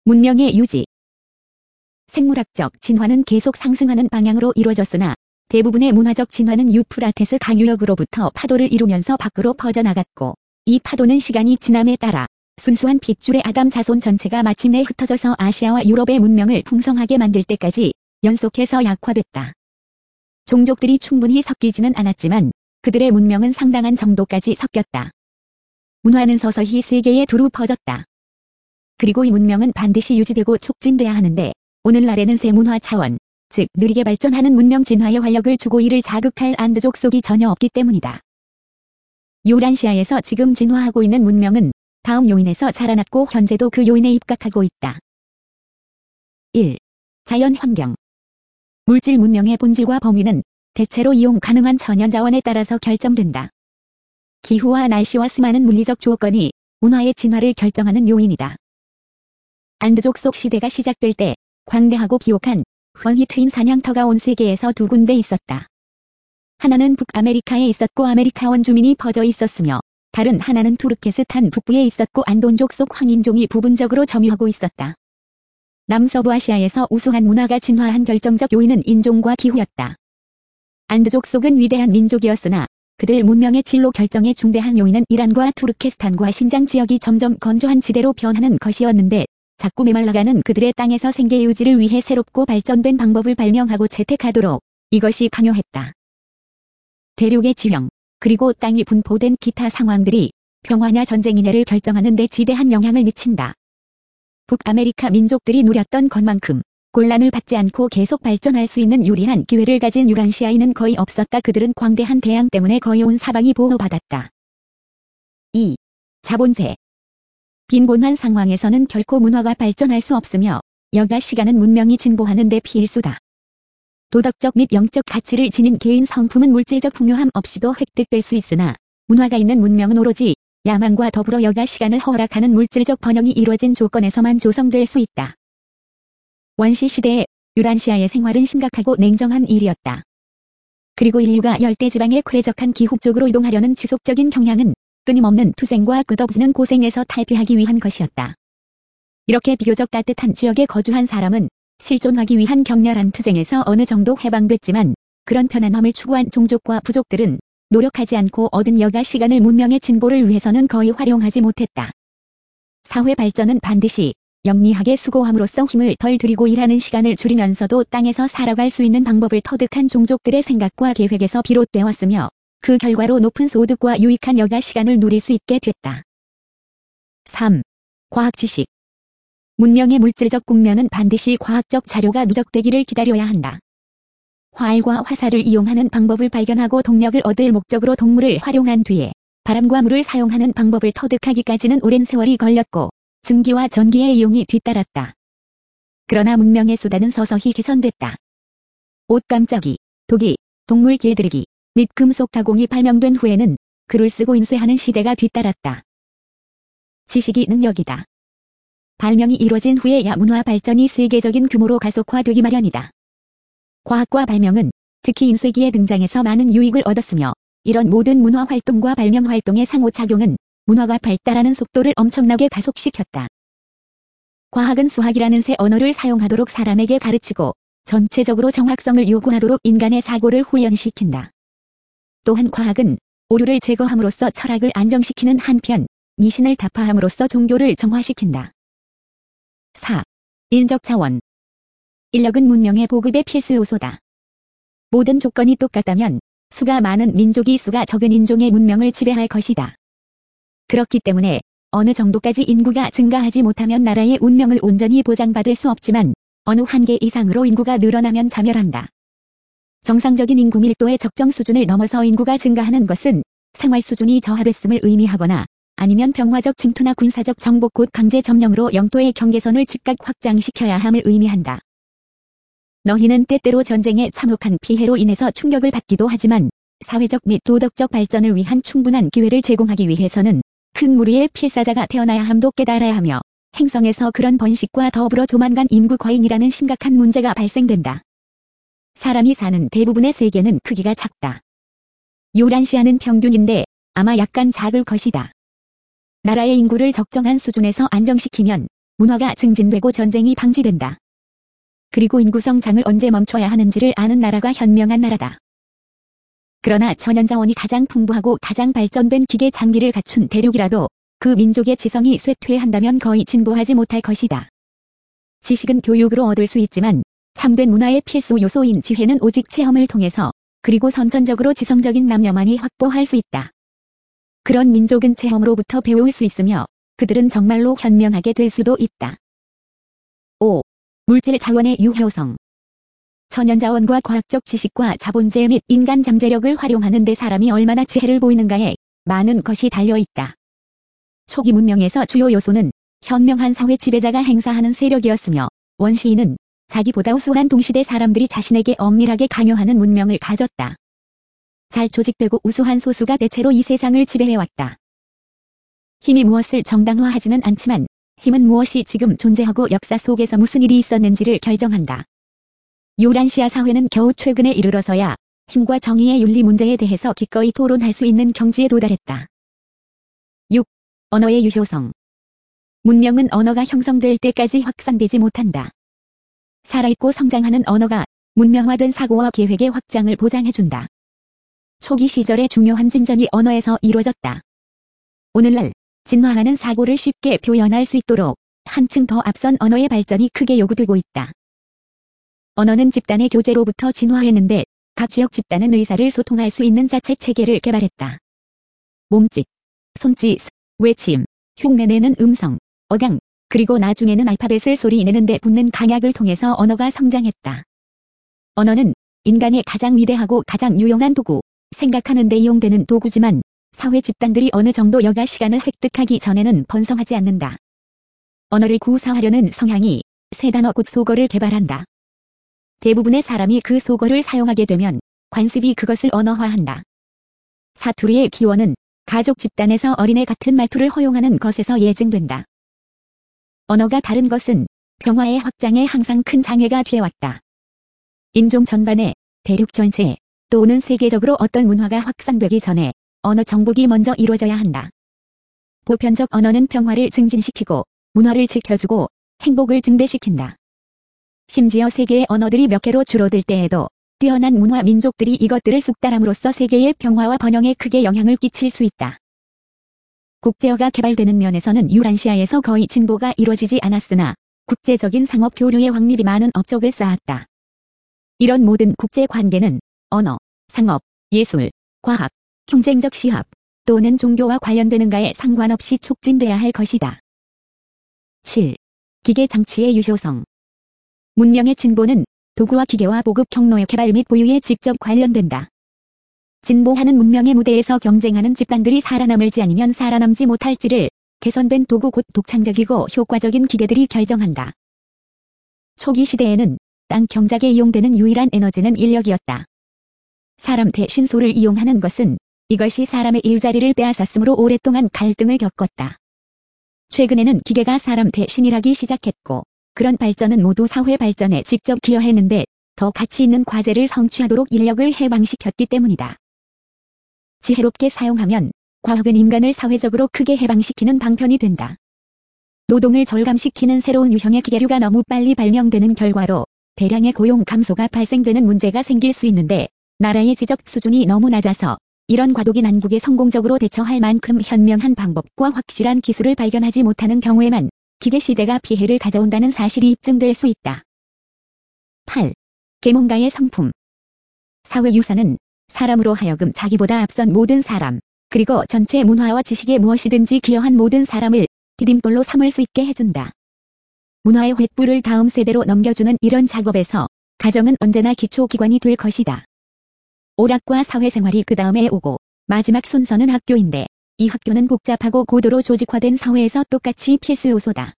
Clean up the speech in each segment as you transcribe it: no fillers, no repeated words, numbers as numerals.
문명의 유지. 생물학적 진화는 계속 상승하는 방향으로 이루어졌으나 대부분의 문화적 진화는 유프라테스 강유역으로부터 파도를 이루면서 밖으로 퍼져나갔고, 이 파도는 시간이 지남에 따라 순수한 핏줄의 아담 자손 전체가 마침내 흩어져서 아시아와 유럽의 문명을 풍성하게 만들 때까지 연속해서 약화됐다. 종족들이 충분히 섞이지는 않았지만 그들의 문명은 상당한 정도까지 섞였다. 문화는 서서히 세계에 두루 퍼졌다. 그리고 이 문명은 반드시 유지되고 촉진돼야 하는데 오늘날에는 새 문화 차원, 즉 느리게 발전하는 문명 진화의 활력을 주고 이를 자극할 안드족 속이 전혀 없기 때문이다. 유란시아에서 지금 진화하고 있는 문명은 다음 요인에서 자라났고 현재도 그 요인에 입각하고 있다. 1. 자연환경. 물질 문명의 본질과 범위는 대체로 이용 가능한 천연자원에 따라서 결정된다. 기후와 날씨와 수많은 물리적 조건이 문화의 진화를 결정하는 요인이다. 안드족 속 시대가 시작될 때 광대하고 기옥한 훤히 트인 사냥터가 온 세계에서 두 군데 있었다. 하나는 북아메리카에 있었고 아메리카 원주민이 퍼져 있었으며 다른 하나는 투르케스탄 북부에 있었고 안돈족 속 황인종이 부분적으로 점유하고 있었다. 남서부아시아에서 우수한 문화가 진화한 결정적 요인은 인종과 기후였다. 안드족 속은 위대한 민족이었으나 그들 문명의 진로 결정의 중대한 요인은 이란과 투르케스탄과 신장 지역이 점점 건조한 지대로 변하는 것이었는데 자꾸 메말라가는 그들의 땅에서 생계 유지를 위해 새롭고 발전된 방법을 발명하고 채택하도록 이것이 강요했다. 대륙의 지형, 그리고 땅이 분포된 기타 상황들이 평화냐 전쟁이냐를 결정하는 데 지대한 영향을 미친다. 북아메리카 민족들이 누렸던 것만큼 곤란을 받지 않고 계속 발전할 수 있는 유리한 기회를 가진 유란시아인은 거의 없었다. 그들은 광대한 대양 때문에 거의 온 사방이 보호받았다. 2. 자본재. 빈곤한 상황에서는 결코 문화가 발전할 수 없으며 여가 시간은 문명이 진보하는 데 필수다. 도덕적 및 영적 가치를 지닌 개인 성품은 물질적 풍요함 없이도 획득될 수 있으나 문화가 있는 문명은 오로지 야망과 더불어 여가 시간을 허락하는 물질적 번영이 이루어진 조건에서만 조성될 수 있다. 원시 시대에 유란시아의 생활은 심각하고 냉정한 일이었다. 그리고 인류가 열대지방에 쾌적한 기후 쪽으로 이동하려는 지속적인 경향은 끊임없는 투쟁과 끝없는 고생에서 탈피하기 위한 것이었다. 이렇게 비교적 따뜻한 지역에 거주한 사람은 실존하기 위한 격렬한 투쟁에서 어느 정도 해방됐지만 그런 편안함을 추구한 종족과 부족들은 노력하지 않고 얻은 여가 시간을 문명의 진보를 위해서는 거의 활용하지 못했다. 사회 발전은 반드시 영리하게 수고함으로써 힘을 덜 들이고 일하는 시간을 줄이면서도 땅에서 살아갈 수 있는 방법을 터득한 종족들의 생각과 계획에서 비롯되어 왔으며 그 결과로 높은 소득과 유익한 여가 시간을 누릴 수 있게 됐다. 3. 과학 지식. 문명의 물질적 국면은 반드시 과학적 자료가 누적되기를 기다려야 한다. 활과 화살을 이용하는 방법을 발견하고 동력을 얻을 목적으로 동물을 활용한 뒤에 바람과 물을 사용하는 방법을 터득하기까지는 오랜 세월이 걸렸고 증기와 전기의 이용이 뒤따랐다. 그러나 문명의 수단은 서서히 개선됐다. 옷감짝이, 도기, 동물 길들이기 및 금속 가공이 발명된 후에는 글을 쓰고 인쇄하는 시대가 뒤따랐다. 지식이 능력이다. 발명이 이루어진 후에야 문화 발전이 세계적인 규모로 가속화되기 마련이다. 과학과 발명은 특히 인쇄기의 등장에서 많은 유익을 얻었으며 이런 모든 문화 활동과 발명 활동의 상호작용은 문화가 발달하는 속도를 엄청나게 가속시켰다. 과학은 수학이라는 새 언어를 사용하도록 사람에게 가르치고 전체적으로 정확성을 요구하도록 인간의 사고를 훈련시킨다. 또한 과학은 오류를 제거함으로써 철학을 안정시키는 한편 미신을 타파함으로써 종교를 정화시킨다. 4. 인적 자원. 인력은 문명의 보급의 필수 요소다. 모든 조건이 똑같다면 수가 많은 민족이 수가 적은 인종의 문명을 지배할 것이다. 그렇기 때문에 어느 정도까지 인구가 증가하지 못하면 나라의 운명을 온전히 보장받을 수 없지만 어느 한계 이상으로 인구가 늘어나면 자멸한다. 정상적인 인구 밀도의 적정 수준을 넘어서 인구가 증가하는 것은 생활 수준이 저하됐음을 의미하거나 아니면 병화적 침투나 군사적 정복 곧 강제 점령으로 영토의 경계선을 즉각 확장시켜야 함을 의미한다. 너희는 때때로 전쟁에 참혹한 피해로 인해서 충격을 받기도 하지만 사회적 및 도덕적 발전을 위한 충분한 기회를 제공하기 위해서는 큰 무리의 필사자가 태어나야 함도 깨달아야 하며 행성에서 그런 번식과 더불어 조만간 인구 과잉이라는 심각한 문제가 발생된다. 사람이 사는 대부분의 세계는 크기가 작다. 유란시아는 평균인데 아마 약간 작을 것이다. 나라의 인구를 적정한 수준에서 안정시키면 문화가 증진되고 전쟁이 방지된다. 그리고 인구 성장을 언제 멈춰야 하는지를 아는 나라가 현명한 나라다. 그러나 천연자원이 가장 풍부하고 가장 발전된 기계 장비를 갖춘 대륙이라도 그 민족의 지성이 쇠퇴한다면 거의 진보하지 못할 것이다. 지식은 교육으로 얻을 수 있지만 참된 문화의 필수 요소인 지혜는 오직 체험을 통해서 그리고 선천적으로 지성적인 남녀만이 확보할 수 있다. 그런 민족은 체험으로부터 배울 수 있으며 그들은 정말로 현명하게 될 수도 있다. 5. 물질 자원의 유효성. 천연자원과 과학적 지식과 자본재 및 인간 잠재력을 활용하는 데 사람이 얼마나 지혜를 보이는가에 많은 것이 달려있다. 초기 문명에서 주요 요소는 현명한 사회 지배자가 행사하는 세력이었으며 원시인은 자기보다 우수한 동시대 사람들이 자신에게 엄밀하게 강요하는 문명을 가졌다. 잘 조직되고 우수한 소수가 대체로 이 세상을 지배해왔다. 힘이 무엇을 정당화하지는 않지만 힘은 무엇이 지금 존재하고 역사 속에서 무슨 일이 있었는지를 결정한다. 유란시아 사회는 겨우 최근에 이르러서야 힘과 정의의 윤리 문제에 대해서 기꺼이 토론할 수 있는 경지에 도달했다. 6. 언어의 유효성. 문명은 언어가 형성될 때까지 확산되지 못한다. 살아있고 성장하는 언어가 문명화된 사고와 계획의 확장을 보장해준다. 초기 시절의 중요한 진전이 언어에서 이루어졌다. 오늘날 진화하는 사고를 쉽게 표현할 수 있도록 한층 더 앞선 언어의 발전이 크게 요구되고 있다. 언어는 집단의 교제로부터 진화했는데 각 지역 집단은 의사를 소통할 수 있는 자체 체계를 개발했다. 몸짓, 손짓, 외침, 흉내내는 음성, 어강, 그리고 나중에는 알파벳을 소리내는데 붙는 강약을 통해서 언어가 성장했다. 언어는 인간의 가장 위대하고 가장 유용한 도구, 생각하는 데 이용되는 도구지만 사회 집단들이 어느 정도 여가 시간을 획득하기 전에는 번성하지 않는다. 언어를 구사하려는 성향이 세 단어 곧 속어를 개발한다. 대부분의 사람이 그 속어를 사용하게 되면 관습이 그것을 언어화한다. 사투리의 기원은 가족 집단에서 어린애 같은 말투를 허용하는 것에서 예증된다. 언어가 다른 것은 평화의 확장에 항상 큰 장애가 되어왔다. 인종 전반에, 대륙 전체에, 또는 세계적으로 어떤 문화가 확산되기 전에 언어 정복이 먼저 이루어져야 한다. 보편적 언어는 평화를 증진시키고 문화를 지켜주고 행복을 증대시킨다. 심지어 세계의 언어들이 몇 개로 줄어들 때에도 뛰어난 문화 민족들이 이것들을 숙달함으로써 세계의 평화와 번영에 크게 영향을 끼칠 수 있다. 국제어가 개발되는 면에서는 유란시아에서 거의 진보가 이루어지지 않았으나 국제적인 상업 교류의 확립이 많은 업적을 쌓았다. 이런 모든 국제 관계는 언어, 상업, 예술, 과학, 경쟁적 시합 또는 종교와 관련되는가에 상관없이 촉진돼야 할 것이다. 7. 기계 장치의 유효성. 문명의 진보는 도구와 기계와 보급 경로의 개발 및 보유에 직접 관련된다. 진보하는 문명의 무대에서 경쟁하는 집단들이 살아남을지 아니면 살아남지 못할지를 개선된 도구 곧 독창적이고 효과적인 기계들이 결정한다. 초기 시대에는 땅 경작에 이용되는 유일한 에너지는 인력이었다. 사람 대신 소를 이용하는 것은 이것이 사람의 일자리를 빼앗았으므로 오랫동안 갈등을 겪었다. 최근에는 기계가 사람 대신 일하기 시작했고 그런 발전은 모두 사회 발전에 직접 기여했는데 더 가치 있는 과제를 성취하도록 인력을 해방시켰기 때문이다. 지혜롭게 사용하면 과학은 인간을 사회적으로 크게 해방시키는 방편이 된다. 노동을 절감시키는 새로운 유형의 기계류가 너무 빨리 발명되는 결과로 대량의 고용 감소가 발생되는 문제가 생길 수 있는데 나라의 지적 수준이 너무 낮아서 이런 과도기 난국에 성공적으로 대처할 만큼 현명한 방법과 확실한 기술을 발견하지 못하는 경우에만 기계 시대가 피해를 가져온다는 사실이 입증될 수 있다. 8. 계몽가의 성품. 사회유산은 사람으로 하여금 자기보다 앞선 모든 사람, 그리고 전체 문화와 지식에 무엇이든지 기여한 모든 사람을 디딤돌로 삼을 수 있게 해준다. 문화의 횃불을 다음 세대로 넘겨주는 이런 작업에서 가정은 언제나 기초기관이 될 것이다. 오락과 사회생활이 그 다음에 오고 마지막 순서는 학교인데 이 학교는 복잡하고 고도로 조직화된 사회에서 똑같이 필수 요소다.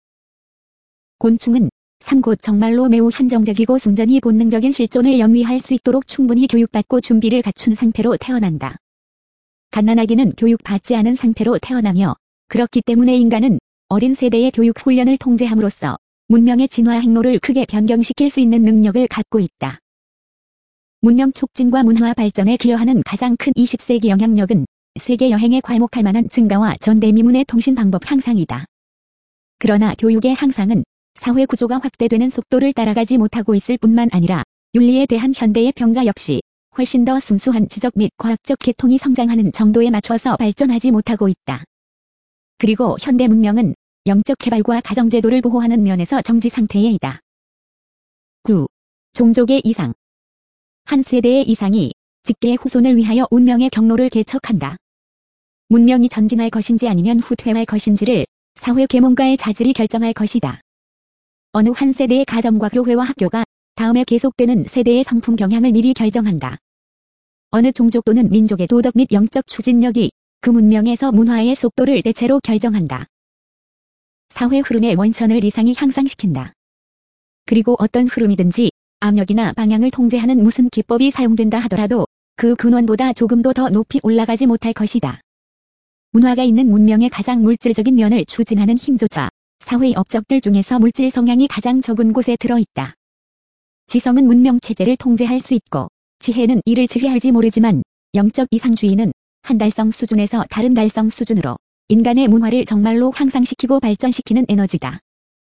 곤충은 삼곧 정말로 매우 한정적이고 순전히 본능적인 실존을 영위할 수 있도록 충분히 교육받고 준비를 갖춘 상태로 태어난다. 갓난아기는 교육받지 않은 상태로 태어나며 그렇기 때문에 인간은 어린 세대의 교육 훈련을 통제함으로써 문명의 진화 행로를 크게 변경시킬 수 있는 능력을 갖고 있다. 문명 촉진과 문화 발전에 기여하는 가장 큰 20세기 영향력은 세계 여행에 괄목할 만한 증가와 전대미문의 통신 방법 향상이다. 그러나 교육의 향상은 사회 구조가 확대되는 속도를 따라가지 못하고 있을 뿐만 아니라 윤리에 대한 현대의 평가 역시 훨씬 더 순수한 지적 및 과학적 계통이 성장하는 정도에 맞춰서 발전하지 못하고 있다. 그리고 현대 문명은 영적 개발과 가정제도를 보호하는 면에서 정지 상태에 있다. 9. 종족의 이상. 한 세대의 이상이 직계의 후손을 위하여 운명의 경로를 개척한다. 문명이 전진할 것인지 아니면 후퇴할 것인지를 사회 계몽가의 자질이 결정할 것이다. 어느 한 세대의 가정과 교회와 학교가 다음에 계속되는 세대의 성품 경향을 미리 결정한다. 어느 종족 또는 민족의 도덕 및 영적 추진력이 그 문명에서 문화의 속도를 대체로 결정한다. 사회 흐름의 원천을 이상이 향상시킨다. 그리고 어떤 흐름이든지 압력이나 방향을 통제하는 무슨 기법이 사용된다 하더라도 그 근원보다 조금도 더 높이 올라가지 못할 것이다. 문화가 있는 문명의 가장 물질적인 면을 추진하는 힘조차 사회의 업적들 중에서 물질 성향이 가장 적은 곳에 들어있다. 지성은 문명체제를 통제할 수 있고 지혜는 이를 지휘할지 모르지만 영적 이상주의는 한 달성 수준에서 다른 달성 수준으로 인간의 문화를 정말로 향상시키고 발전시키는 에너지다.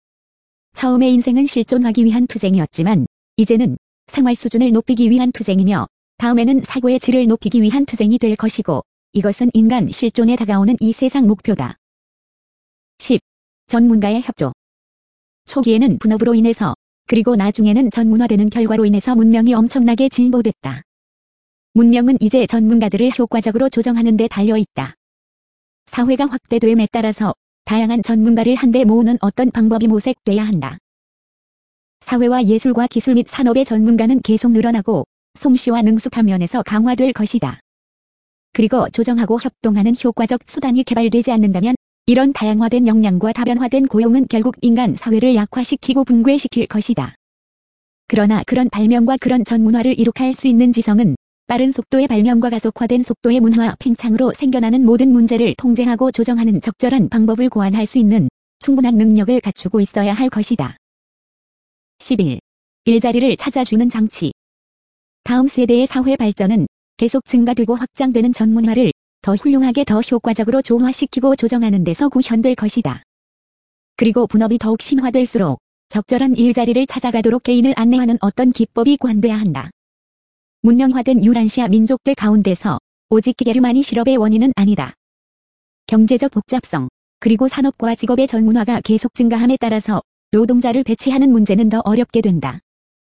처음에 인생은 실존하기 위한 투쟁이었지만 이제는 생활 수준을 높이기 위한 투쟁이며 다음에는 사고의 질을 높이기 위한 투쟁이 될 것이고 이것은 인간 실존에 다가오는 이 세상 목표다. 10. 전문가의 협조. 초기에는 분업으로 인해서 그리고 나중에는 전문화되는 결과로 인해서 문명이 엄청나게 진보됐다. 문명은 이제 전문가들을 효과적으로 조정하는 데 달려있다. 사회가 확대됨에 따라서 다양한 전문가를 한데 모으는 어떤 방법이 모색돼야 한다. 사회와 예술과 기술 및 산업의 전문가는 계속 늘어나고 솜씨와 능숙한 면에서 강화될 것이다. 그리고 조정하고 협동하는 효과적 수단이 개발되지 않는다면 이런 다양화된 역량과 다변화된 고용은 결국 인간 사회를 약화시키고 붕괴시킬 것이다. 그러나 그런 발명과 그런 전문화를 이룩할 수 있는 지성은 빠른 속도의 발명과 가속화된 속도의 문화 팽창으로 생겨나는 모든 문제를 통제하고 조정하는 적절한 방법을 고안할 수 있는 충분한 능력을 갖추고 있어야 할 것이다. 11. 일자리를 찾아주는 장치. 다음 세대의 사회 발전은 계속 증가되고 확장되는 전문화를 더 훌륭하게 더 효과적으로 조화시키고 조정하는 데서 구현될 것이다. 그리고 분업이 더욱 심화될수록 적절한 일자리를 찾아가도록 개인을 안내하는 어떤 기법이 고안돼야 한다. 문명화된 유란시아 민족들 가운데서 오직 기계류만이 실업의 원인은 아니다. 경제적 복잡성, 그리고 산업과 직업의 전문화가 계속 증가함에 따라서 노동자를 배치하는 문제는 더 어렵게 된다.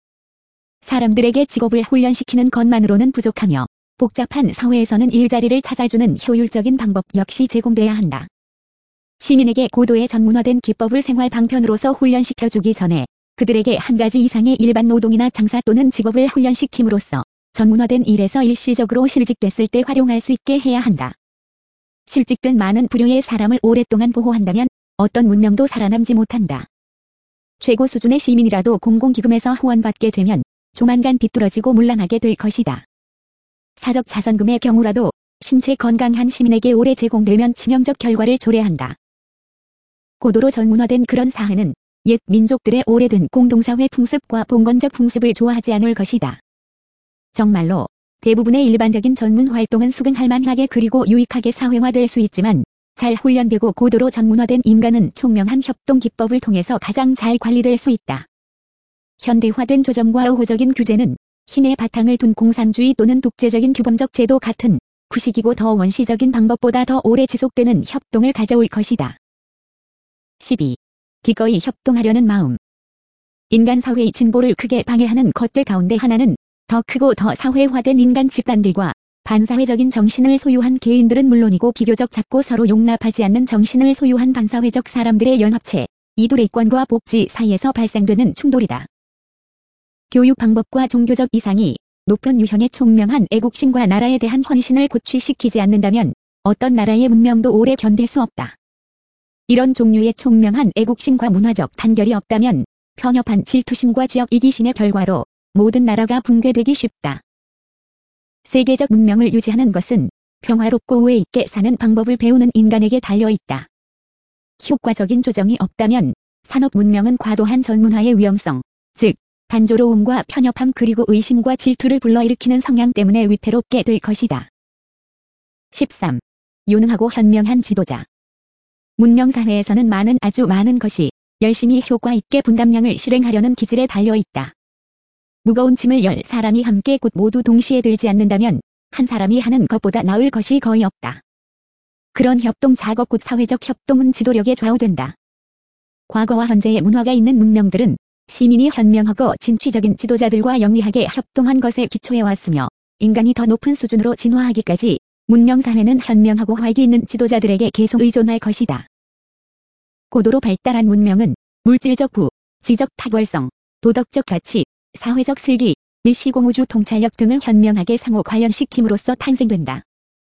사람들에게 직업을 훈련시키는 것만으로는 부족하며 복잡한 사회에서는 일자리를 찾아주는 효율적인 방법 역시 제공돼야 한다. 시민에게 고도의 전문화된 기법을 생활 방편으로서 훈련시켜주기 전에 그들에게 한 가지 이상의 일반 노동이나 장사 또는 직업을 훈련시킴으로써 전문화된 일에서 일시적으로 실직됐을 때 활용할 수 있게 해야 한다. 실직된 많은 부류의 사람을 오랫동안 보호한다면 어떤 문명도 살아남지 못한다. 최고 수준의 시민이라도 공공기금에서 후원받게 되면 조만간 비뚤어지고 문란하게 될 것이다. 사적 자선금의 경우라도 신체 건강한 시민에게 오래 제공되면 치명적 결과를 초래한다. 고도로 전문화된 그런 사회는 옛 민족들의 오래된 공동사회 풍습과 봉건적 풍습을 좋아하지 않을 것이다. 정말로 대부분의 일반적인 전문 활동은 수긍할 만하게 그리고 유익하게 사회화될 수 있지만 잘 훈련되고 고도로 전문화된 인간은 총명한 협동 기법을 통해서 가장 잘 관리될 수 있다. 현대화된 조정과 우호적인 규제는 힘의 바탕을 둔 공산주의 또는 독재적인 규범적 제도 같은 구식이고 더 원시적인 방법보다 더 오래 지속되는 협동을 가져올 것이다. 12. 기꺼이 협동하려는 마음. 인간 사회의 진보를 크게 방해하는 것들 가운데 하나는 더 크고 더 사회화된 인간 집단들과 반사회적인 정신을 소유한 개인들은 물론이고 비교적 작고 서로 용납하지 않는 정신을 소유한 반사회적 사람들의 연합체, 이둘의권과 복지 사이에서 발생되는 충돌이다. 교육 방법과 종교적 이상이 높은 유형의 총명한 애국심과 나라에 대한 헌신을 고취시키지 않는다면 어떤 나라의 문명도 오래 견딜 수 없다. 이런 종류의 총명한 애국심과 문화적 단결이 없다면 편협한 질투심과 지역 이기심의 결과로 모든 나라가 붕괴되기 쉽다. 세계적 문명을 유지하는 것은 평화롭고 우애 있게 사는 방법을 배우는 인간에게 달려있다. 효과적인 조정이 없다면 산업 문명은 과도한 전문화의 위험성, 즉 단조로움과 편협함 그리고 의심과 질투를 불러일으키는 성향 때문에 위태롭게 될 것이다. 13. 유능하고 현명한 지도자. 문명사회에서는 아주 많은 것이 열심히 효과 있게 분담량을 실행하려는 기질에 달려있다. 무거운 짐을 10사람이 함께 곧 모두 동시에 들지 않는다면 한 사람이 하는 것보다 나을 것이 거의 없다. 그런 협동 작업 곧 사회적 협동은 지도력에 좌우된다. 과거와 현재의 문화가 있는 문명들은 시민이 현명하고 진취적인 지도자들과 영리하게 협동한 것에 기초해 왔으며 인간이 더 높은 수준으로 진화하기까지 문명사회는 현명하고 활기 있는 지도자들에게 계속 의존할 것이다. 고도로 발달한 문명은 물질적 부, 지적 탁월성, 도덕적 가치, 사회적 슬기, 및 시공우주 통찰력 등을 현명하게 상호 관련시킴으로써 탄생된다.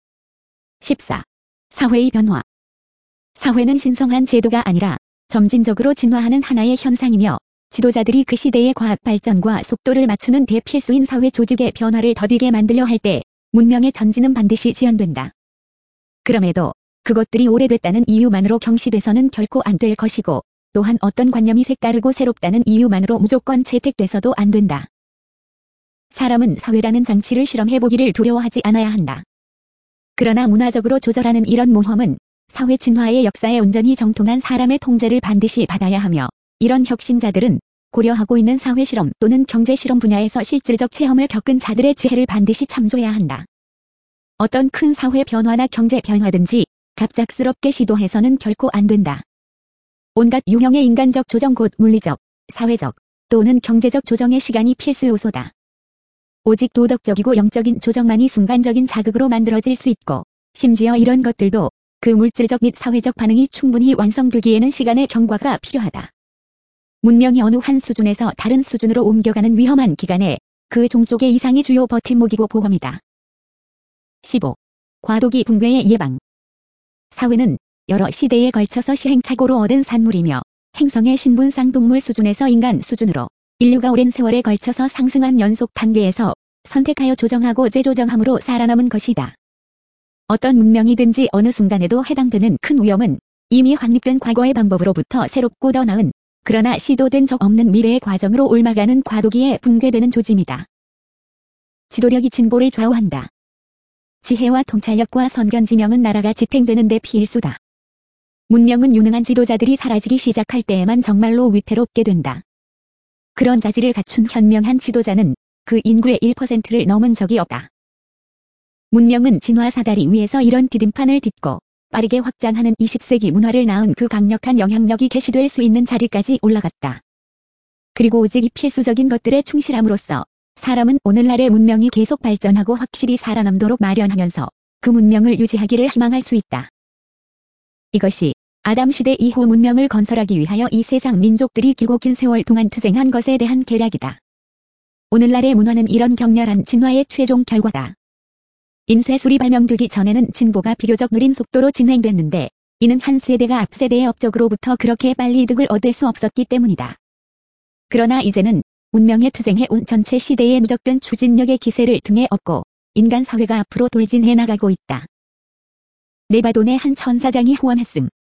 14. 사회의 변화. 사회는 신성한 제도가 아니라 점진적으로 진화하는 하나의 현상이며 지도자들이 그 시대의 과학 발전과 속도를 맞추는 대필수인 사회 조직의 변화를 더디게 만들려 할 때 문명의 전진은 반드시 지연된다. 그럼에도 그것들이 오래됐다는 이유만으로 경시돼서는 결코 안 될 것이고 또한 어떤 관념이 색다르고 새롭다는 이유만으로 무조건 채택돼서도 안 된다. 사람은 사회라는 장치를 실험해보기를 두려워하지 않아야 한다. 그러나 문화적으로 조절하는 이런 모험은 사회 진화의 역사에 온전히 정통한 사람의 통제를 반드시 받아야 하며 이런 혁신자들은 고려하고 있는 사회실험 또는 경제실험 분야에서 실질적 체험을 겪은 자들의 지혜를 반드시 참조해야 한다. 어떤 큰 사회 변화나 경제 변화든지 갑작스럽게 시도해서는 결코 안 된다. 온갖 유형의 인간적 조정 곧 물리적, 사회적 또는 경제적 조정의 시간이 필수 요소다. 오직 도덕적이고 영적인 조정만이 순간적인 자극으로 만들어질 수 있고 심지어 이런 것들도 그 물질적 및 사회적 반응이 충분히 완성되기에는 시간의 경과가 필요하다. 문명이 어느 한 수준에서 다른 수준으로 옮겨가는 위험한 기간에 그 종속의 이상이 주요 버팀목이고 보험이다. 15. 과도기 붕괴의 예방. 사회는 여러 시대에 걸쳐서 시행착오로 얻은 산물이며 행성의 신분상 동물 수준에서 인간 수준으로 인류가 오랜 세월에 걸쳐서 상승한 연속 단계에서 선택하여 조정하고 재조정함으로 살아남은 것이다. 어떤 문명이든지 어느 순간에도 해당되는 큰 위험은 이미 확립된 과거의 방법으로부터 새롭고 더 나은 그러나 시도된 적 없는 미래의 과정으로 옮아가는 과도기에 붕괴되는 조짐이다. 지도력이 진보를 좌우한다. 지혜와 통찰력과 선견지명은 나라가 지탱되는 데 필수다. 문명은 유능한 지도자들이 사라지기 시작할 때에만 정말로 위태롭게 된다. 그런 자질을 갖춘 현명한 지도자는 그 인구의 1%를 넘은 적이 없다. 문명은 진화 사다리 위에서 이런 디딤판을 딛고 빠르게 확장하는 20세기 문화를 낳은 그 강력한 영향력이 계시될 수 있는 자리까지 올라갔다. 그리고 오직 이 필수적인 것들에 충실함으로써 사람은 오늘날의 문명이 계속 발전하고 확실히 살아남도록 마련하면서 그 문명을 유지하기를 희망할 수 있다. 이것이 아담 시대 이후 문명을 건설하기 위하여 이 세상 민족들이 길고 긴 세월 동안 투쟁한 것에 대한 계략이다. 오늘날의 문화는 이런 격렬한 진화의 최종 결과다. 인쇄술이 발명되기 전에는 진보가 비교적 느린 속도로 진행됐는데 이는 한 세대가 앞 세대의 업적으로부터 그렇게 빨리 이득을 얻을 수 없었기 때문이다. 그러나 이제는 문명의 투쟁해 온 전체 시대의 누적된 추진력의 기세를 등에 업고 인간 사회가 앞으로 돌진해 나가고 있다. 네바돈의 한 천사장이 후원했음.